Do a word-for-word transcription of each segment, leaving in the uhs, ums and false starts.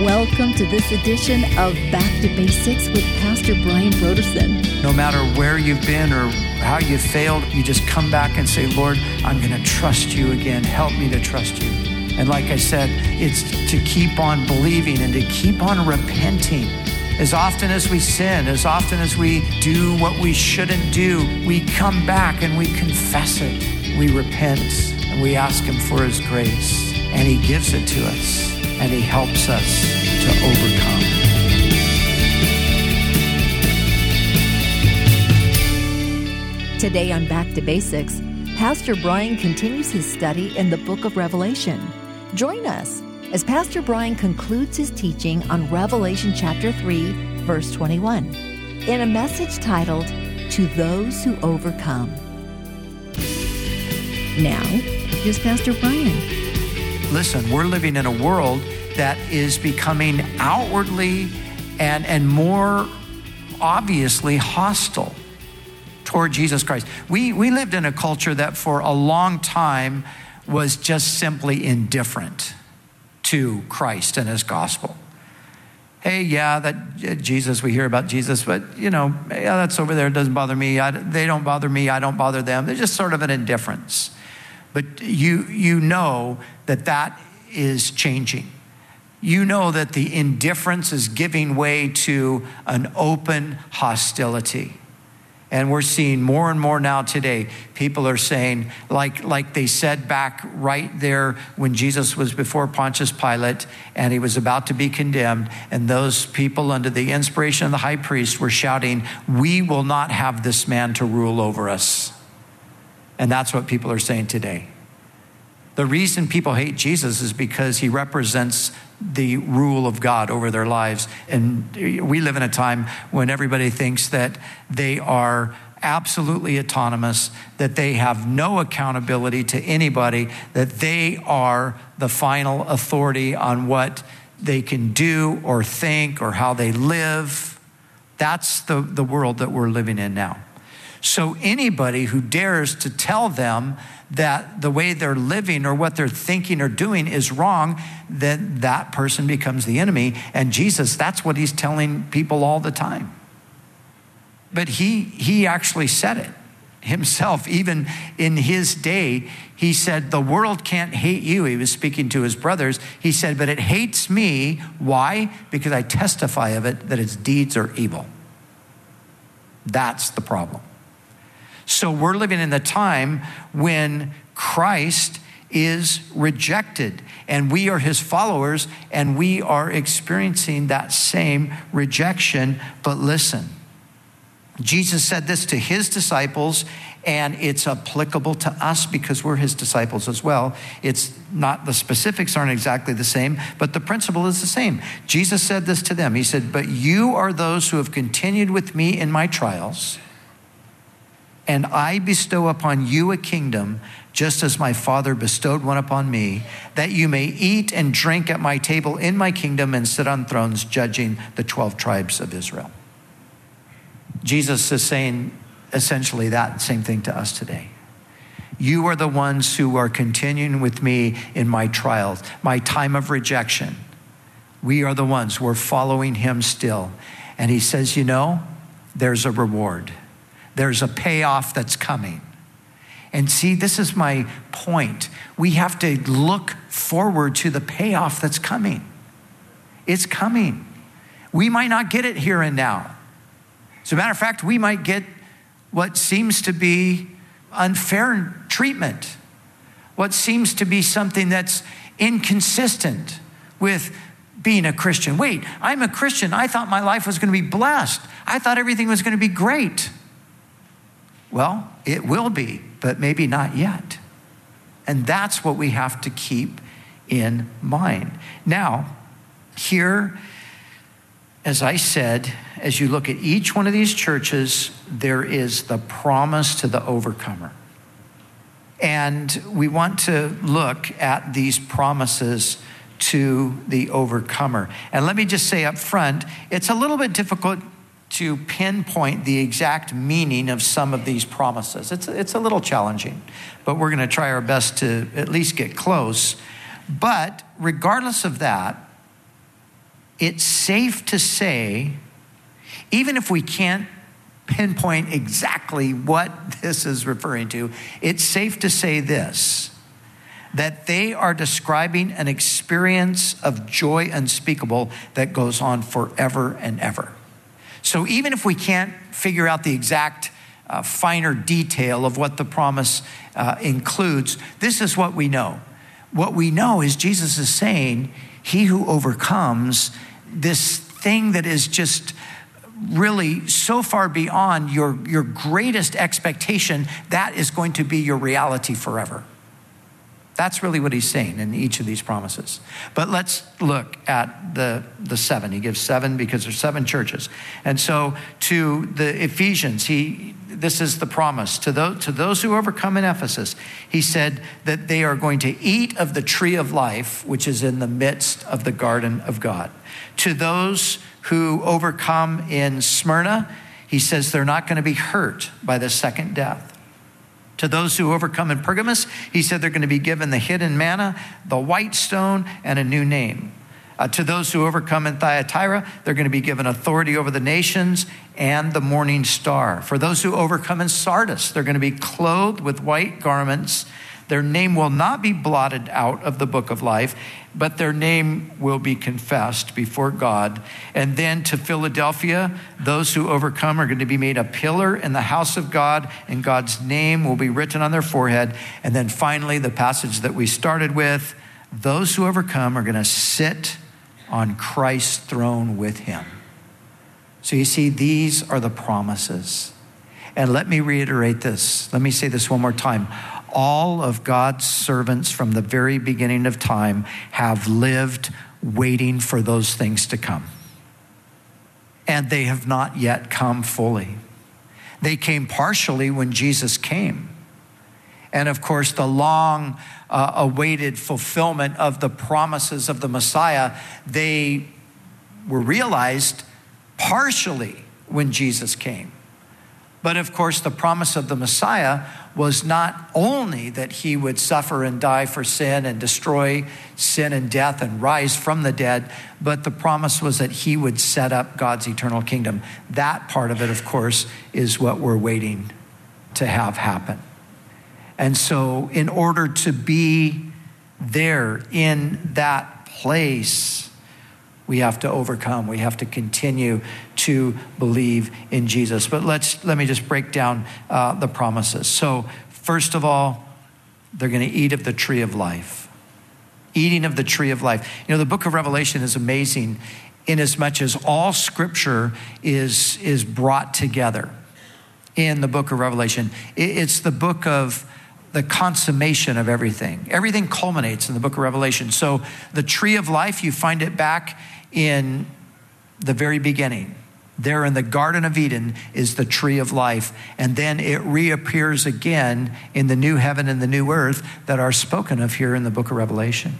Welcome to this edition of Back to Basics with Pastor Brian Brodersen. No matter where you've been or how you failed, you just come back and say, Lord, I'm going to trust you again. Help me to trust you. And like I said, it's to keep on believing and to keep on repenting. As often as we sin, as often as we do what we shouldn't do, we come back and we confess it. We repent and we ask him for his grace, and he gives it to us. And he helps us to overcome. Today on Back to Basics, Pastor Brian continues his study in the book of Revelation. Join us as Pastor Brian concludes his teaching on Revelation chapter three, verse twenty-one, in a message titled, To Those Who Overcome. Now, here's Pastor Brian. Listen, we're living in a world that is becoming outwardly and, and more obviously hostile toward Jesus Christ. We, we lived in a culture that for a long time was just simply indifferent to Christ and his gospel. Hey, yeah, that Jesus, we hear about Jesus, but, you know, yeah, that's over there. It doesn't bother me. I, they don't bother me. I don't bother them. There's just sort of an indifference. But you you know that that is changing. You know that the indifference is giving way to an open hostility. And we're seeing more and more now today, people are saying, like, like they said back right there when Jesus was before Pontius Pilate and he was about to be condemned, and those people under the inspiration of the high priest were shouting, we will not have this man to rule over us. And that's what people are saying today. The reason people hate Jesus is because he represents the rule of God over their lives. And we live in a time when everybody thinks that they are absolutely autonomous, that they have no accountability to anybody, that they are the final authority on what they can do or think or how they live. That's the, the world that we're living in now. So anybody who dares to tell them that the way they're living or what they're thinking or doing is wrong, then that person becomes the enemy. And Jesus, that's what he's telling people all the time. But he he actually said it himself. Even in his day, he said, the world can't hate you. He was speaking to his brothers. He said, but it hates me. Why? Because I testify of it that its deeds are evil. That's the problem. So we're living in the time when Christ is rejected and we are his followers and we are experiencing that same rejection. But listen, Jesus said this to his disciples and it's applicable to us because we're his disciples as well. It's not, the specifics aren't exactly the same, but the principle is the same. Jesus said this to them. He said, but you are those who have continued with me in my trials, and I bestow upon you a kingdom, just as my Father bestowed one upon me, that you may eat and drink at my table in my kingdom and sit on thrones judging the twelve tribes of Israel. Jesus is saying essentially that same thing to us today. You are the ones who are continuing with me in my trials, my time of rejection. We are the ones who are following him still. And he says, you know, there's a reward. There's a payoff that's coming. And see, this is my point. We have to look forward to the payoff that's coming. It's coming. We might not get it here and now. As a matter of fact, we might get what seems to be unfair treatment, what seems to be something that's inconsistent with being a Christian. Wait, I'm a Christian. I thought my life was going to be blessed. I thought everything was going to be great. Well, it will be, but maybe not yet. And that's what we have to keep in mind. Now, here, as I said, as you look at each one of these churches, there is the promise to the overcomer. And we want to look at these promises to the overcomer. And let me just say up front, it's a little bit difficult to pinpoint the exact meaning of some of these promises. It's, it's a little challenging, but we're going to try our best to at least get close. But regardless of that, it's safe to say, even if we can't pinpoint exactly what this is referring to, it's safe to say this, that they are describing an experience of joy unspeakable that goes on forever and ever. So even if we can't figure out the exact uh, finer detail of what the promise uh, includes, this is what we know. What we know is Jesus is saying, he who overcomes this thing that is just really so far beyond your, your greatest expectation, that is going to be your reality forever. That's really what he's saying in each of these promises. But let's look at the, the seven. He gives seven because there's seven churches. And so to the Ephesians, he this is the promise. To those, to those who overcome in Ephesus, he said that they are going to eat of the tree of life, which is in the midst of the garden of God. To those who overcome in Smyrna, he says they're not going to be hurt by the second death. To those who overcome in Pergamos, he said they're going to be given the hidden manna, the white stone, and a new name. Uh, to those who overcome in Thyatira, they're going to be given authority over the nations and the morning star. For those who overcome in Sardis, they're going to be clothed with white garments. Their name will not be blotted out of the book of life, but their name will be confessed before God. And then to Philadelphia, those who overcome are going to be made a pillar in the house of God, and God's name will be written on their forehead. And then finally, the passage that we started with, those who overcome are going to sit on Christ's throne with him. So you see, these are the promises. And let me reiterate this. Let me say this one more time. All of God's servants from the very beginning of time have lived waiting for those things to come. And they have not yet come fully. They came partially when Jesus came. And of course, the long uh, awaited fulfillment of the promises of the Messiah, they were realized partially when Jesus came. But of course, the promise of the Messiah was not only that he would suffer and die for sin and destroy sin and death and rise from the dead, but the promise was that he would set up God's eternal kingdom. That part of it, of course, is what we're waiting to have happen. And so in order to be there in that place, we have to overcome. We have to continue to believe in Jesus. But let's let me just break down uh, the promises. So first of all, they're going to eat of the tree of life. Eating of the tree of life. You know, the book of Revelation is amazing in as much as all scripture is, is brought together in the book of Revelation. It's the book of the consummation of everything. Everything culminates in the book of Revelation. So the tree of life, you find it back in the very beginning. There in the Garden of Eden is the tree of life. And then it reappears again in the new heaven and the new earth that are spoken of here in the book of Revelation.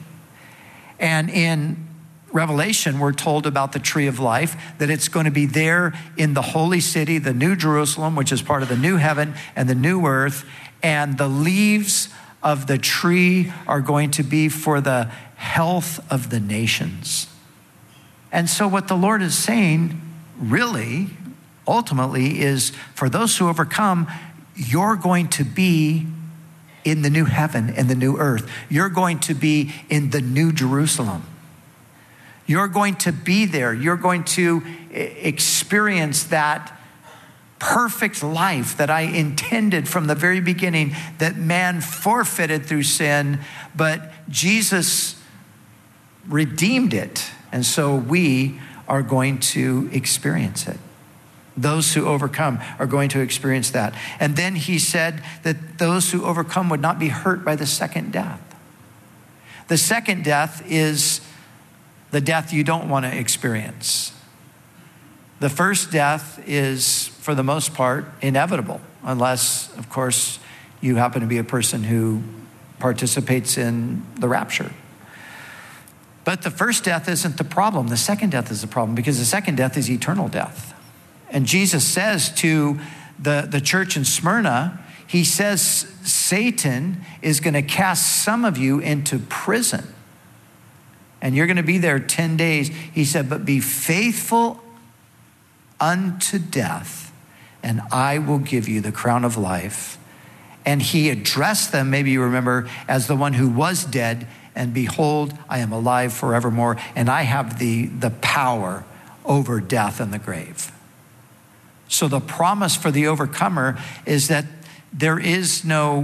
And in Revelation, we're told about the tree of life, that it's going to be there in the holy city, the new Jerusalem, which is part of the new heaven and the new earth. And the leaves of the tree are going to be for the health of the nations. And so what the Lord is saying, really, ultimately, is for those who overcome, you're going to be in the new heaven and the new earth. You're going to be in the new Jerusalem. You're going to be there. You're going to experience that perfect life that I intended from the very beginning, that man forfeited through sin, but Jesus redeemed it. And so we are going to experience it. Those who overcome are going to experience that. And then he said that those who overcome would not be hurt by the second death. The second death is the death you don't want to experience. The first death is, for the most part, inevitable, unless, of course, you happen to be a person who participates in the rapture. But the first death isn't the problem. The second death is the problem, because the second death is eternal death. And Jesus says to the, the church in Smyrna, he says, Satan is going to cast some of you into prison. and you're going to be there ten days. He said, but be faithful unto death, and I will give you the crown of life. And he addressed them, maybe you remember, as the one who was dead, and behold, I am alive forevermore, and I have the, the power over death and the grave. So the promise for the overcomer is that there is no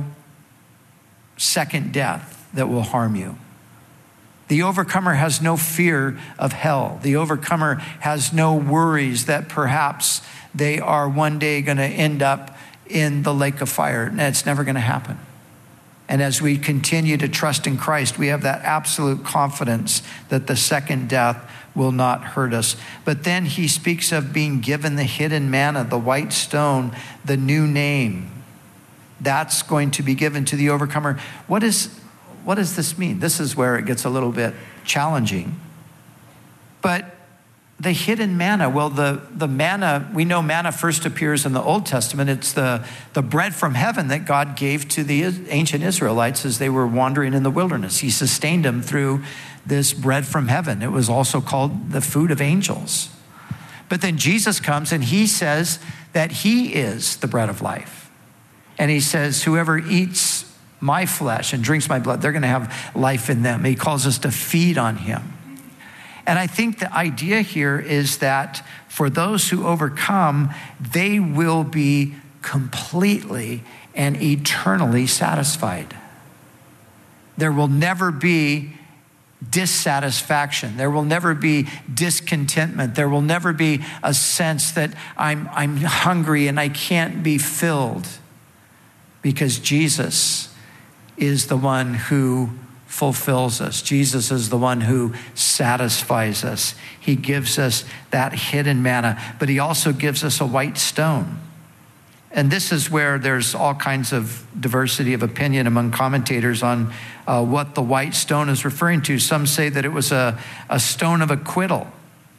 second death that will harm you. The overcomer has no fear of hell. The overcomer has no worries that perhaps they are one day going to end up in the lake of fire. And it's never going to happen. And as we continue to trust in Christ, we have that absolute confidence that the second death will not hurt us. But then he speaks of being given the hidden manna, the white stone, the new name. That's going to be given to the overcomer. What is, what does this mean? This is where it gets a little bit challenging. But the hidden manna, well, the, the manna, we know manna first appears in the Old Testament. It's the, the bread from heaven that God gave to the ancient Israelites as they were wandering in the wilderness. He sustained them through this bread from heaven. It was also called the food of angels. But then Jesus comes and he says that he is the bread of life. And he says, whoever eats my flesh and drinks my blood, they're going to have life in them. He calls us to feed on him. And I think the idea here is that for those who overcome, they will be completely and eternally satisfied. There will never be dissatisfaction. There will never be discontentment. There will never be a sense that I'm, I'm hungry and I can't be filled, because Jesus is the one who fulfills us. Jesus is the one who satisfies us. He gives us that hidden manna, but he also gives us a white stone. And this is where there's all kinds of diversity of opinion among commentators on uh, what the white stone is referring to. Some say that it was a, a stone of acquittal.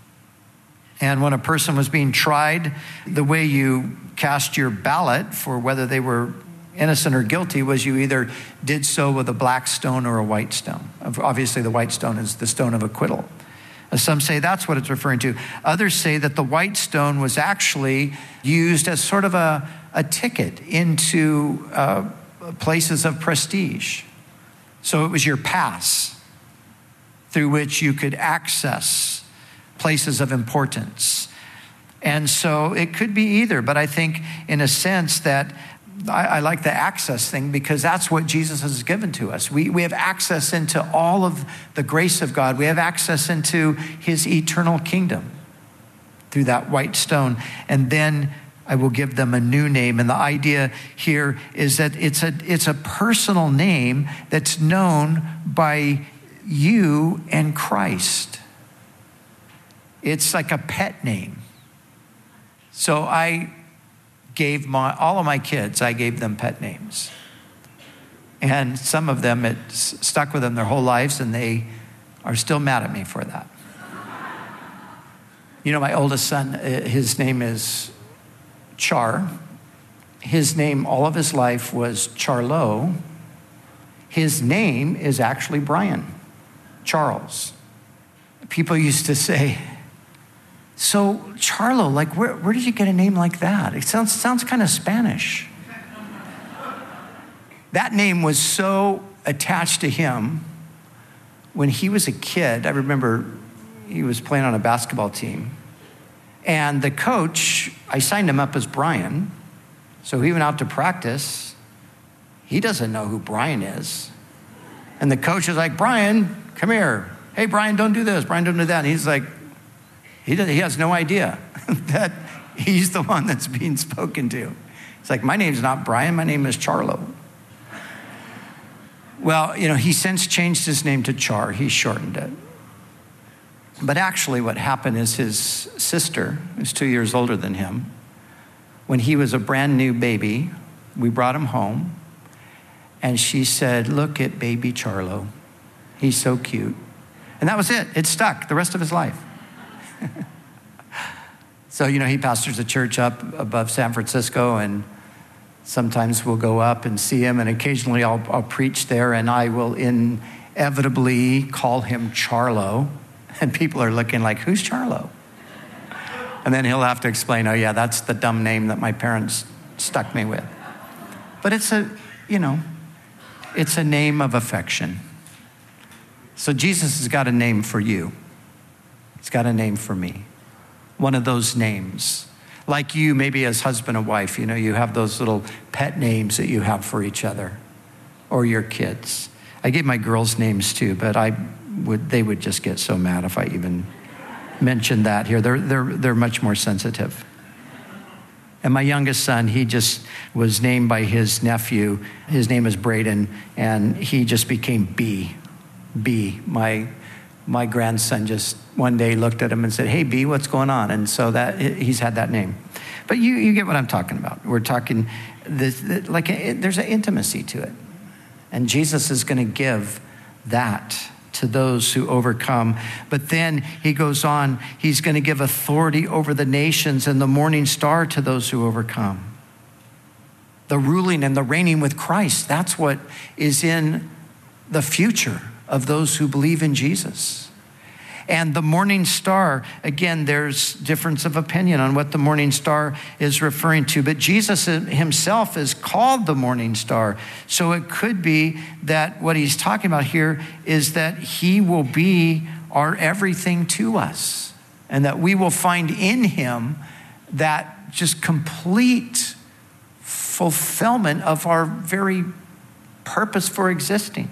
And when a person was being tried, the way you cast your ballot for whether they were innocent or guilty was you either did so with a black stone or a white stone. Obviously, the white stone is the stone of acquittal. Some say that's what it's referring to. Others say that the white stone was actually used as sort of a, a ticket into uh, places of prestige. So it was your pass through which you could access places of importance. And so it could be either, but I think in a sense that I, I like the access thing, because that's what Jesus has given to us. We, we have access into all of the grace of God. We have access into his eternal kingdom through that white stone. And then I will give them a new name. And the idea here is that it's a, it's a personal name that's known by you and Christ. It's like a pet name. So I gave my, all of my kids, I gave them pet names. And some of them, it stuck with them their whole lives, and they are still mad at me for that. You know, my oldest son, his name is Char. His name all of his life was Charlo. His name is actually Brian, Charles. People used to say, so Charlo, like where, where did you get a name like that? It sounds, sounds kind of Spanish. That name was so attached to him when he was a kid. I remember he was playing on a basketball team. And the coach, I signed him up as Brian. So he went out to practice. He doesn't know who Brian is. And the coach is like, Brian, come here. Hey, Brian, don't do this. Brian, don't do that. And he's like, he, does, he has no idea that he's the one that's being spoken to. It's like, my name's not Brian. My name is Charlo. Well, you know, he since changed his name to Char. He shortened it. But actually what happened is his sister, who's two years older than him, when he was a brand new baby, we brought him home, and she said, look at baby Charlo. He's so cute. And that was it. It stuck the rest of his life. So, you know, he pastors a church up above San Francisco, and sometimes we'll go up and see him, and occasionally I'll, I'll preach there, and I will, in inevitably call him Charlo. And people are looking like, who's Charlo? And then he'll have to explain, oh yeah, that's the dumb name that my parents stuck me with. But it's a, you know, it's a name of affection. So Jesus has got a name for you. He's got a name for me. One of those names. Like you, maybe as husband and wife, you know, you have those little pet names that you have for each other or your kids. I gave my girls names too, but I would, they would just get so mad if I even mentioned that here. They're, they're, they're much more sensitive. And my youngest son, he just was named by his nephew. His name is Braden, and he just became B. B. My, my grandson just one day looked at him and said, hey, B, what's going on? And so that he's had that name. But you, you get what I'm talking about. We're talking, this, like a, there's an intimacy to it. And Jesus is going to give that to those who overcome. But then he goes on, he's going to give authority over the nations and the morning star to those who overcome. The ruling and the reigning with Christ, that's what is in the future of those who believe in Jesus. And the morning star, again, there's difference of opinion on what the morning star is referring to, but Jesus himself is called the morning star. So it could be that what he's talking about here is that he will be our everything to us, and that we will find in him that just complete fulfillment of our very purpose for existing.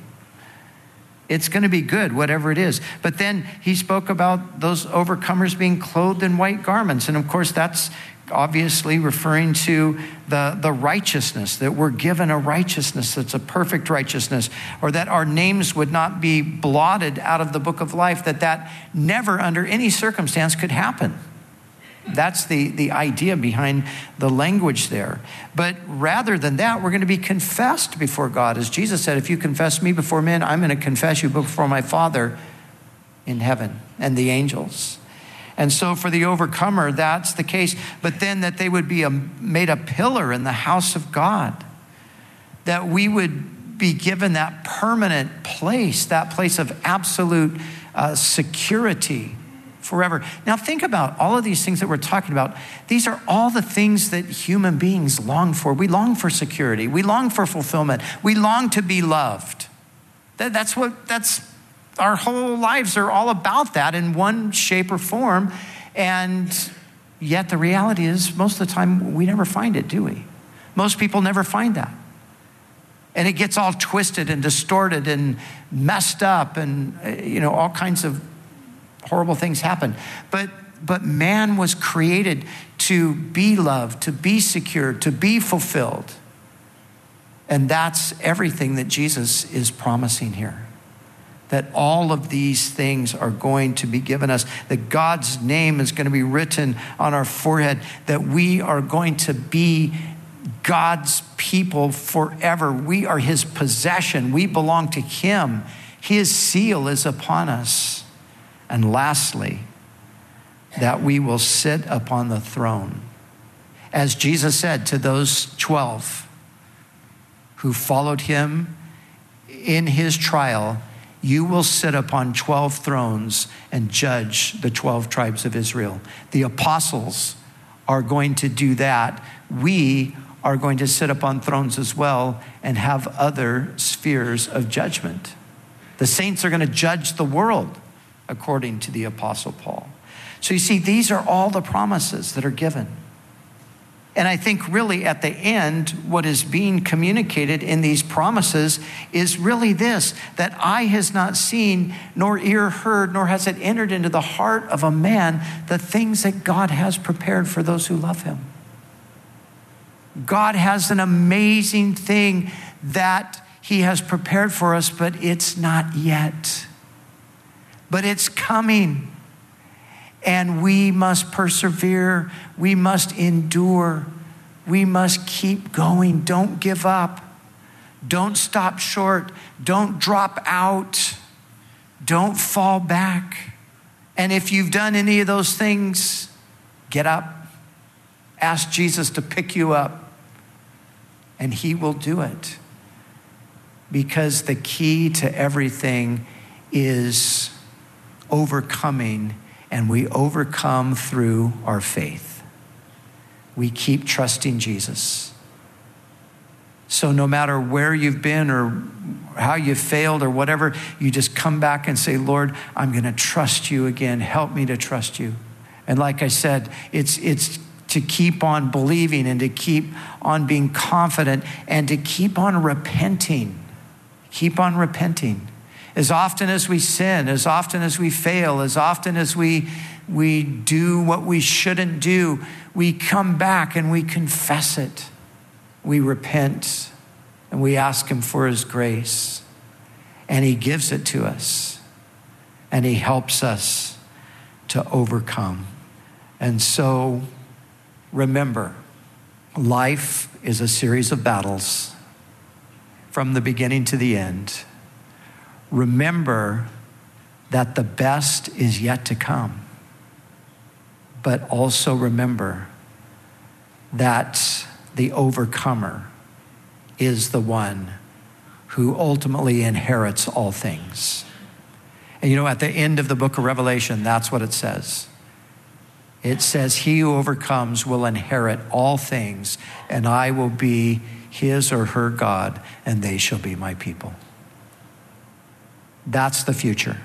It's going to be good, whatever it is. But then he spoke about those overcomers being clothed in white garments. And of course, that's obviously referring to the, the righteousness, that we're given a righteousness that's a perfect righteousness, or that our names would not be blotted out of the book of life, that that never under any circumstance could happen. That's the, the idea behind the language there. But rather than that, we're going to be confessed before God. As Jesus said, if you confess me before men, I'm going to confess you before my Father in heaven and the angels. And so for the overcomer, that's the case. But then that they would be a, made a pillar in the house of God. That we would be given that permanent place, that place of absolute uh, security forever. Now think about all of these things that we're talking about. These are all the things that human beings long for. We long for security. We long for fulfillment. We long to be loved. That, that's what, that's, our whole lives are all about that in one shape or form. And yet the reality is most of the time we never find it, do we? Most people never find that. And it gets all twisted and distorted and messed up, and you know, all kinds of horrible things happen. But but man was created to be loved, to be secure, to be fulfilled. And that's everything that Jesus is promising here. That all of these things are going to be given us. That God's name is going to be written on our forehead. That we are going to be God's people forever. We are his possession. We belong to him. His seal is upon us. And lastly, that we will sit upon the throne. As Jesus said to those twelve who followed him in his trial, you will sit upon twelve thrones and judge the twelve tribes of Israel. The apostles are going to do that. We are going to sit upon thrones as well and have other spheres of judgment. The saints are going to judge the world, according to the Apostle Paul. So you see, these are all the promises that are given. And I think really at the end, what is being communicated in these promises is really this, that eye has not seen, nor ear heard, nor has it entered into the heart of a man, the things that God has prepared for those who love him. God has an amazing thing that he has prepared for us, but it's not yet. But it's coming, and we must persevere. We must endure. We must keep going. Don't give up. Don't stop short. Don't drop out. Don't fall back. And if you've done any of those things, get up. Ask Jesus to pick you up, and he will do it. because the key to everything is overcoming, and we overcome through our faith. We keep trusting Jesus. So no matter where you've been or how you failed or whatever, you just come back and say, Lord, I'm going to trust you again. Help me to trust you. And like I said, it's it's to keep on believing and to keep on being confident and to keep on repenting. Keep on repenting. As often as we sin, as often as we fail, as often as we we do what we shouldn't do, we come back and we confess it. We repent and we ask him for his grace, and he gives it to us, and he helps us to overcome. And so remember, life is a series of battles from the beginning to the end. Remember that the best is yet to come, but also remember that the overcomer is the one who ultimately inherits all things. And you know, at the end of the book of Revelation, that's what it says. It says, he who overcomes will inherit all things, and I will be his or her God, and they shall be my people. That's the future.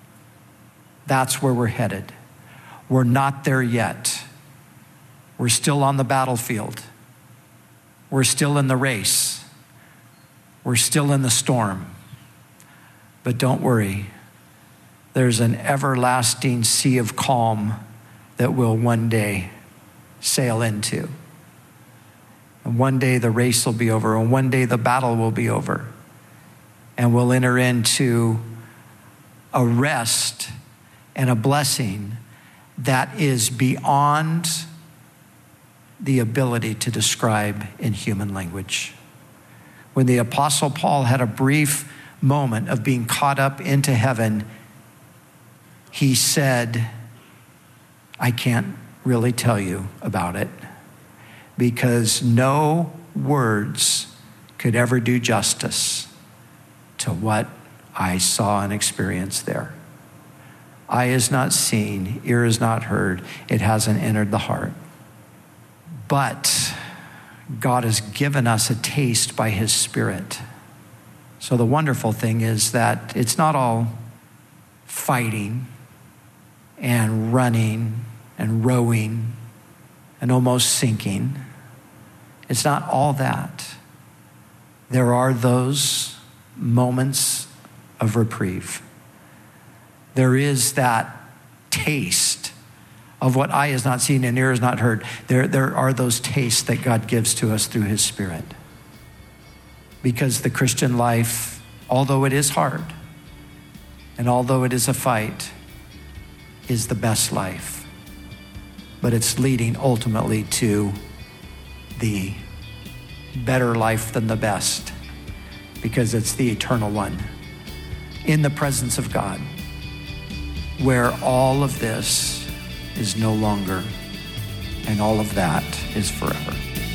That's where we're headed. We're not there yet. We're still on the battlefield. We're still in the race. We're still in the storm. But don't worry. There's an everlasting sea of calm that we'll one day sail into. And one day the race will be over, and one day the battle will be over. And we'll enter into a rest and a blessing that is beyond the ability to describe in human language. When the Apostle Paul had a brief moment of being caught up into heaven, he said, I can't really tell you about it because no words could ever do justice to what I saw and experienced there. Eye is not seen, ear is not heard, it hasn't entered the heart. But God has given us a taste by his Spirit. So the wonderful thing is that it's not all fighting and running and rowing and almost sinking. It's not all that. There are those moments of reprieve. There is that taste of what eye has not seen and ear has not heard. There, there are those tastes that God gives to us through his Spirit. Because the Christian life, although it is hard, and although it is a fight, is the best life. But it's leading ultimately to the better life than the best, because it's the eternal one in the presence of God, where all of this is no longer, and all of that is forever.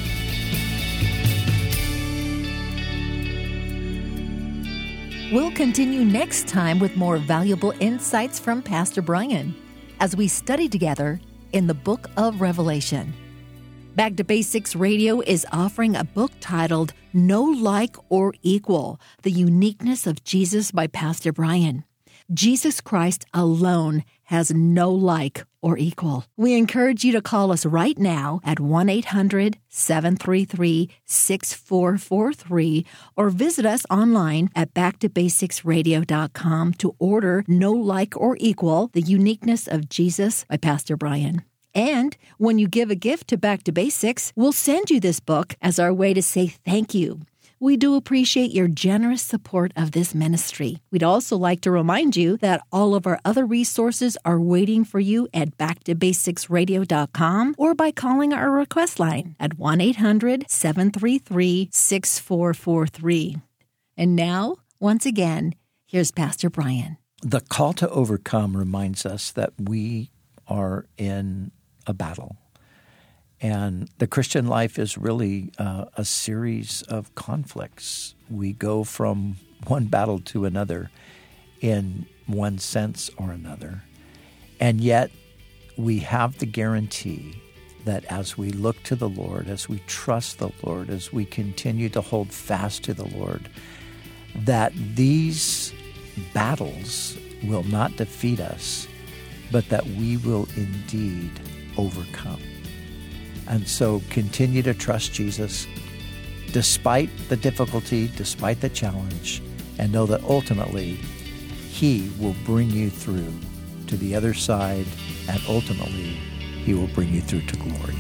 We'll continue next time with more valuable insights from Pastor Brian as we study together in the book of Revelation. Back to Basics Radio is offering a book titled No Like or Equal, The Uniqueness of Jesus by Pastor Brian. Jesus Christ alone has no like or equal. We encourage you to call us right now at one eight hundred seven three three six four four three or visit us online at back to basics radio dot com to order No Like or Equal, The Uniqueness of Jesus by Pastor Brian. And when you give a gift to Back to Basics, we'll send you this book as our way to say thank you. We do appreciate your generous support of this ministry. We'd also like to remind you that all of our other resources are waiting for you at back to basics radio dot com or by calling our request line at one eight hundred seven three three six four four three. And now, once again, here's Pastor Brian. The call to overcome reminds us that we are in a battle. And the Christian life is really uh, a series of conflicts. We go from one battle to another in one sense or another. And yet we have the guarantee that as we look to the Lord, as we trust the Lord, as we continue to hold fast to the Lord, that these battles will not defeat us, but that we will indeed overcome. And so continue to trust Jesus despite the difficulty, despite the challenge, and know that ultimately He will bring you through to the other side, and ultimately He will bring you through to glory.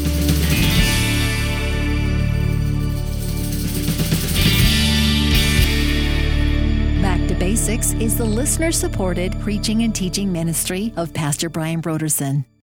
Back to Basics is the listener-supported preaching and teaching ministry of Pastor Brian Brodersen.